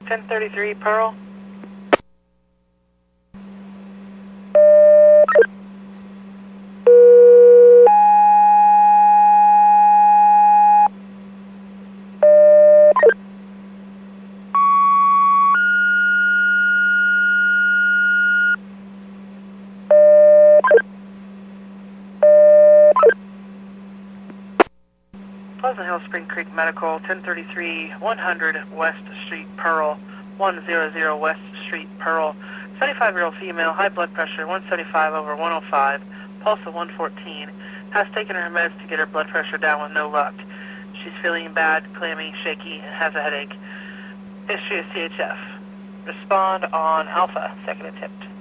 1033 Pearl. Pleasant Hill Spring Creek Medical, 1033 100 West Street, Pearl, 100 West Street, Pearl. 75-year-old female, high blood pressure, 175/105, pulse of 114. Has taken her meds to get her blood pressure down with no luck. She's feeling bad, clammy, shaky, and has a headache. History of CHF. Respond on Alpha, second attempt.